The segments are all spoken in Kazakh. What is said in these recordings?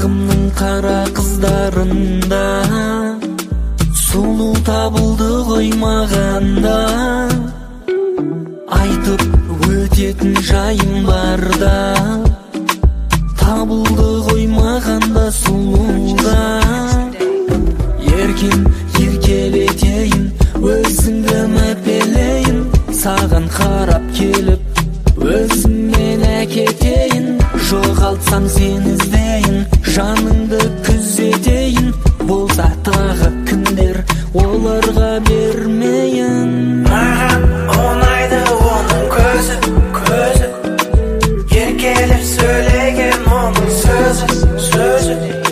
Бағымның қара қыздарында сұлу табылды ғой мағанда. Айтып өтетін жайым барда табылды ғой мағанда сұлуда. Еркен еркелетейін, өзіңді мәпелейін, саған қарап келіп өзіммен әкетейін. Жоғалтсам сен іздейін, жаныңды күзетейін. Болса тағы күндер оларға бермейін. Маған ұнайды оның көзі, көзі, еркелеп сөйлеген оның сөзі, сөзі.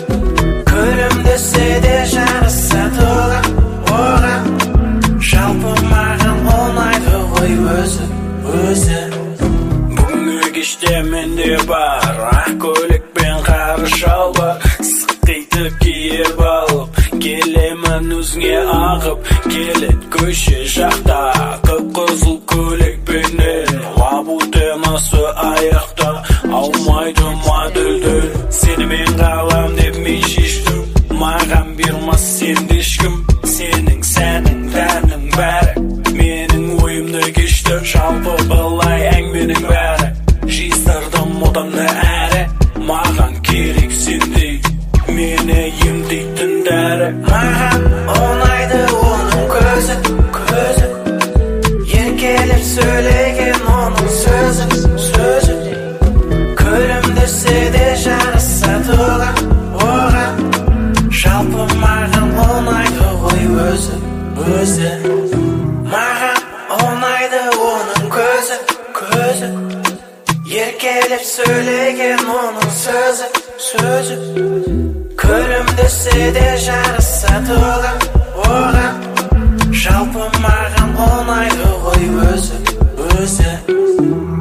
Күлімдесе де жарасады оған. Жалпы маған ұнайды ғой өзі, өзі. Бүгінгі кеште менде бар ақ көйлек пен қара шалбар. Сыққиды киіп алып келемін өзіңе ағып. Келет көше жақта қып-қызыл көйлекпенен, лабу темасы аяқта аумайды модельден. Сенімен қалам деп мен шештім, маған бермас сенде ешкім. Сенің сәнің тәнің бәрі менің ойымды кешті. Жалпы былай әңгіменің бәрі жиыстырдым одан да әрі. Маған керек сендей мені емдейтін дәрі. Маған ұнайды оның көзі, көзі, еркелеп сөйлеген оның сөзі, сөзі. Күлімдесе де жарасады оған. Жалпы маған ұнайды ғой өзі, өзі. Маған ұнайды оның көзі, көзі, еркелеп сөйлеген оның сөзі, сөзі. Күлімдесе де жарасады оған. Жалпы маған ұнайды ғой өзі, өзі.